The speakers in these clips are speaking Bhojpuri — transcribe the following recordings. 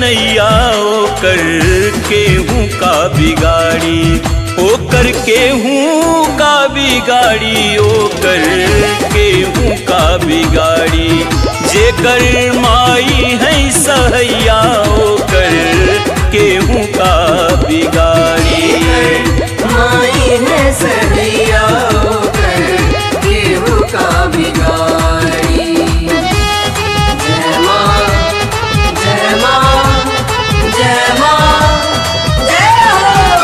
नैया ओकर केहू का बिगाड़ी, ओकर केहू का बिगाड़ी, ओकर केहू का बिगाड़ी। जेकर माई है सहैया ओकर केहू का बिगाड़ी। माई है सहैया ओकर केहू का बिगाड़ी। जय माँ जय माँ जय माँ जय हो।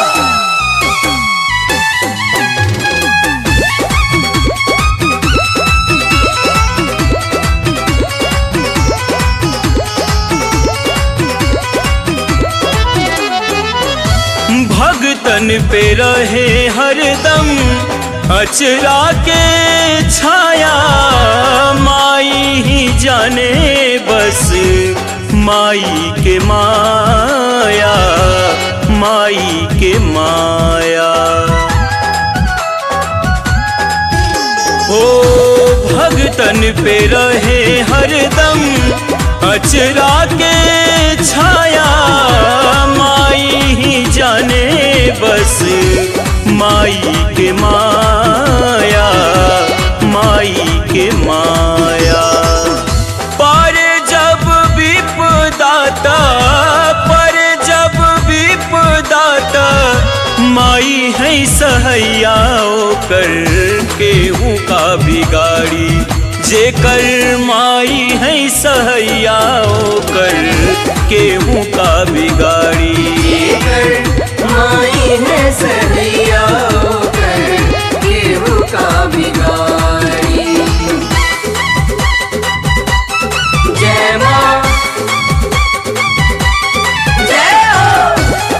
भगतन पे रहे हरदम अचरा के छाया, माई ही जाने बस माई के माया, माई के माया। ओ भगतन पे रहे हरदम अचरा के छाया, माई ही जाने बस माई के माया, माई के माया। पर जब विपदाता, पर जब विपदाता, माई है सहैया ओकर केहू का बिगाड़ी। जेकर माई है सहैया ओकर केहू का बिगाड़ी। माई है सहैया ओकर केहू का बिगाड़ी। जय माँ जय हो।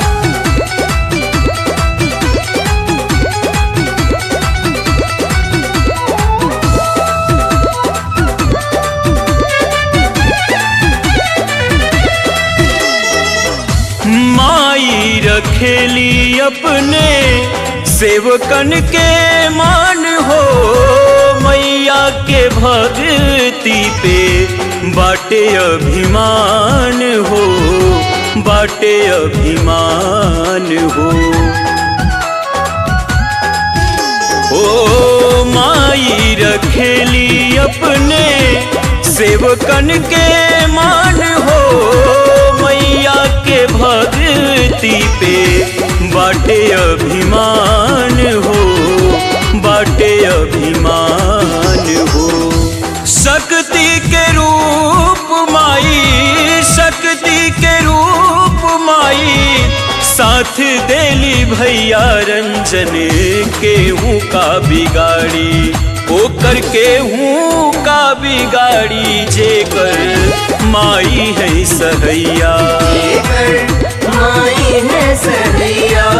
माई रखेली अपने सेवकन के मान हो, मैया के भक्ति पे बाटे अभिमान हो, बाटे अभिमान हो। ओ माई रखेली अपने सेवकन के मान हो, मैया के भक्ति पे बाटे अभिमान हो, बाटे अभिमान हो। शक्ति के रूप माई, शक्ति के रूप माई, साथ देली भैया रंजन केहू का बिगाड़ी, ओकर केहू का बिगाड़ी। जेकर माई है सहैया, माई है सहैया